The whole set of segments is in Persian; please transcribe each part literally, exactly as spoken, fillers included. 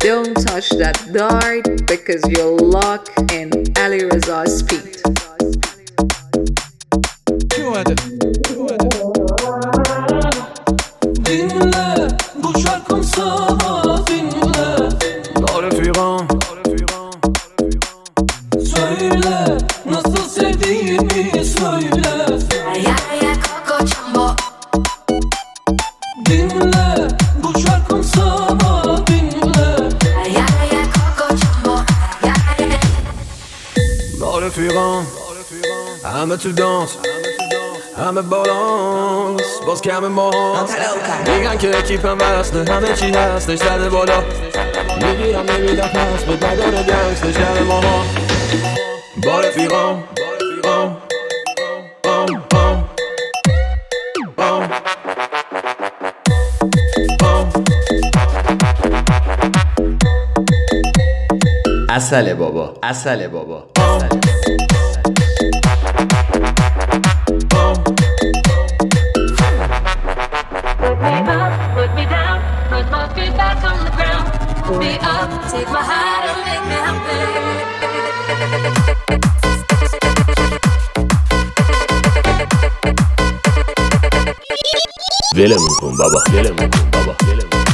Don't touch that dart because you're locked in Ali Reza's feet. Dinle bu şarkım sana dinle. Daha refiqam söyle nasıl sevdiğimi söyle. Ay ay ay Coco Jumbo. Dinle bu şarkım sana dinle. Ay ay ay Coco Jumbo. Ay ay ay. Daha refiqam همه تو دانس همه بالانس باز کم ما میگن که اکیپم وصله همه چی هستش زده بالا میگیرم نمیدم پس به بدار گنگستر شب ماها با رفیقام بام بام بام بام بام عسل بابا عسل بابا Put me up, put me down, put my feet back on the ground. Put me up, take my heart and make me happy. ولمون کن بابا ولمون کن بابا ولمون کن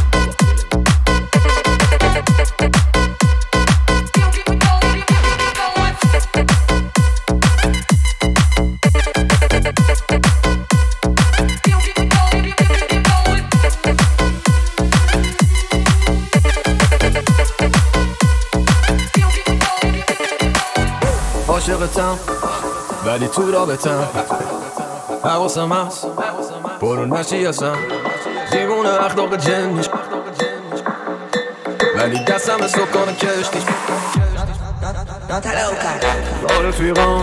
عاشقتم ولی تو رابطم حواسم هست برو نشی اصلا دیوونه اخلاق جنیش ولی دستم سکان کشتیش با رفیقام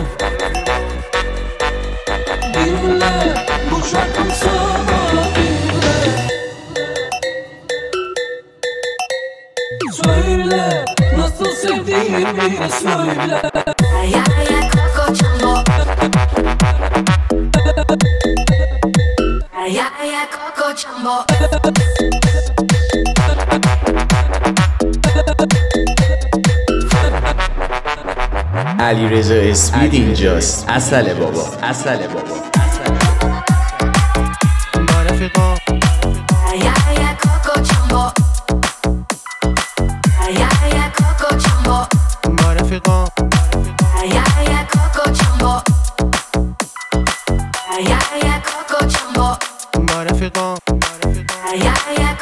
dinle bu şarkım sana dinle. Söyle nasıl sevdiğimi söyle. Ay ay ay Coco Jumbo. Ay ay ay Coco Jumbo. علی رضا اسپید اینجاست عسل بابا عسل بابا با رفیقام Ay ay ay Coco Jumbo. Ay ay ay Coco Jumbo. با رفیقام Ay ay ay Coco Jumbo. Ay ay ay Coco Jumbo. با رفیقام Ay ay ay